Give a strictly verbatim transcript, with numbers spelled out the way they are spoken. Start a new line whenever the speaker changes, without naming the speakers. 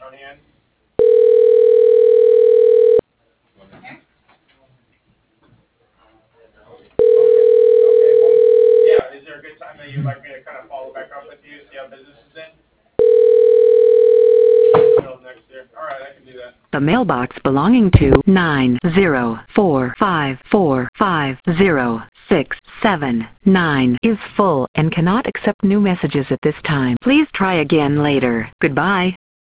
on hand. Yeah, is there a good time that you'd like me to kind of follow back up with you, see how business is in? Middle of next year. All right, I can do that.
The mailbox belonging to nine zero four five four five zero six seven nine is full and cannot accept new messages at this time. Please try again later. Goodbye.